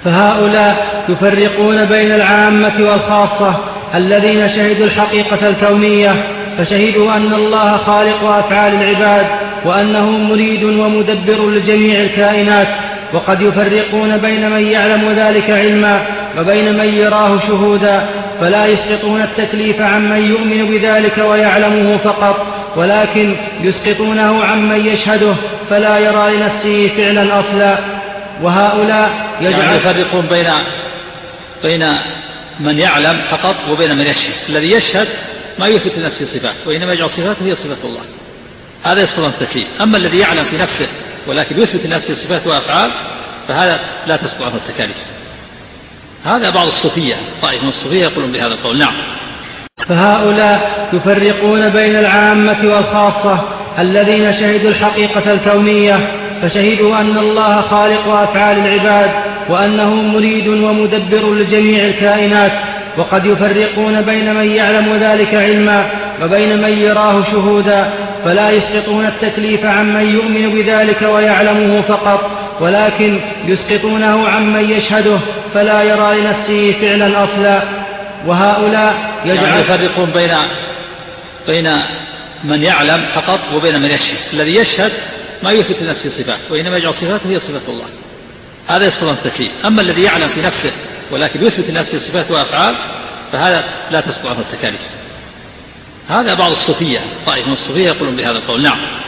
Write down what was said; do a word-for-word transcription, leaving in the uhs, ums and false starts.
فهؤلاء يفرقون بين العامة والخاصة الذين شهدوا الحقيقة الكونية، فشهدوا أن الله خالق أفعال العباد وأنه مريد ومدبر لجميع الكائنات. وقد يفرقون بين من يعلم ذلك علما وبين من يراه شهودا، فلا يسقطون التكليف عمن يؤمن بذلك ويعلمه فقط، ولكن يسقطونه عمن يشهده فلا يرى لنفسه فعلا أصلا. وهؤلاء يجعل يعني يفرقون بين بين من يعلم فقط وبين من يشهد. الذي يشهد ما يثبت لنفسه صفات، وإنما يجعل صفاته هي صفة الله، هذا يسقط التكليف. أما الذي يعلم في نفسه ولكن يثبت لنفسه صفات وأفعال فهذا لا تسقط عنه التكاليف. هذا بعض الصوفية، طائفة من الصوفية يقولون بهذا القول. نعم. فهؤلاء يفرقون بين العامة والخاصة الذين شهدوا الحقيقة الكونية، فشهدوا أن الله خالق أفعال العباد وأنه مريد ومدبر لجميع الكائنات. وقد يفرقون بين من يعلم ذلك علما وبين من يراه شهودا، فلا يسقطون التكليف عمن يؤمن بذلك ويعلمه فقط، ولكن يسقطونه عمن يشهده فلا يرى لنفسه فعلا أصلا. وهؤلاء يجعل يعني يفرقون بين بين من يعلم فقط وبين من يشهد. الذي يشهد ما يثبت لنفسه صفات، وإنما يجعل صفاته هي صفة الله، هذا يسقط التكليف. أما الذي يعلم في نفسه ولكن يثبت لنفسه صفات وأفعال فهذا لا تسقط عنه التكاليف. هذا بعض الصوفية، طائفة من الصوفية يقولون بهذا القول. نعم.